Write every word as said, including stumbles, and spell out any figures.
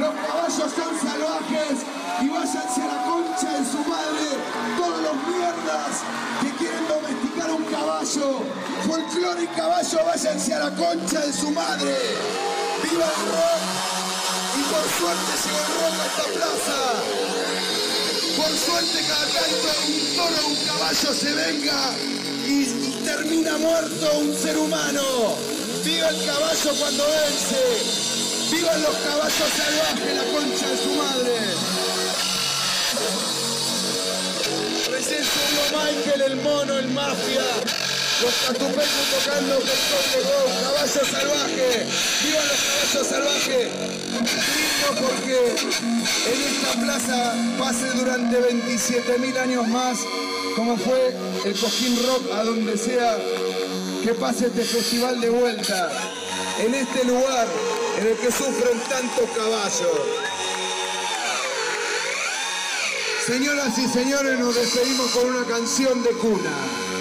Los caballos son salvajes y váyanse a la concha de su madre todos los mierdas que quieren domesticar un caballo. Folclore y caballo, váyanse a la concha de su madre. ¡Viva el rock! Y por suerte llegó el rock a esta plaza. Por suerte cada tanto un toro o un caballo se venga y, y termina muerto un ser humano. ¡Viva el caballo cuando vence! ¡Vivan los caballos salvajes, la concha de su madre! Recién subió Michael, el mono, el mafia. Los catupecos tocando Gestón de Go, caballo salvaje. ¡Vivan los caballos salvajes! Lindo porque en esta plaza pase durante veintisiete mil años más, como fue el Cosquín Rock, a donde sea que pase este festival de vuelta. En este lugar en el que sufren tantos caballos. Señoras y señores, nos despedimos con una canción de cuna.